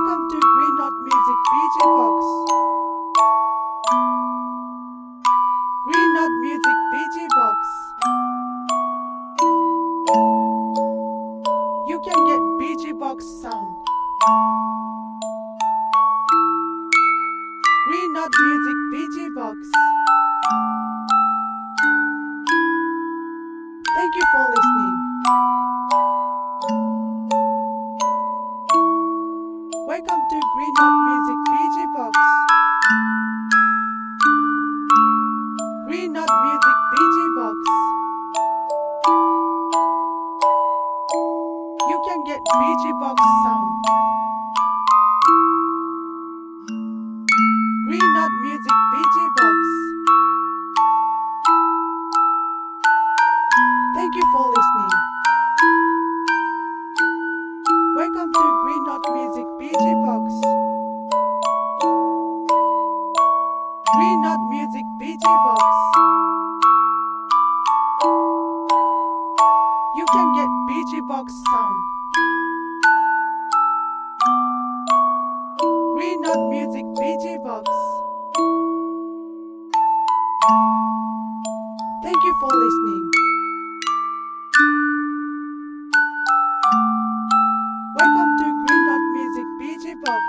Welcome to Green Knot Music PJ Box. Green Knot Music PJ Box. You can get PJ Box sound. Green Knot Music PJ Box. Thank you for listening. Welcome to Green Knot Music PJ Box. Green Knot Music PJ Box. You can get PJ Box sound. Green Knot Music PJ Box. Thank you for listening. Welcome to Green Knot Music PJ Box. Green Knot Music PJ Box. You can get PJ Box sound. Green Knot Music PJ Box. Thank you for listening. Welcome to Green Knot Music PJ Box.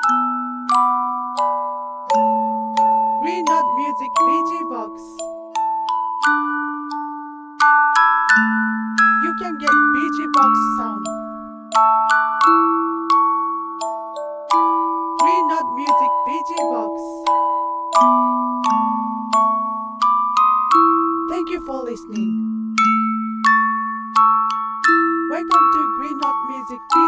Green Knot Music PJ Box. You can get PJ Box sound. Green Knot Music PJ Box. Thank you for listening. Welcome to Green Knot Music PJ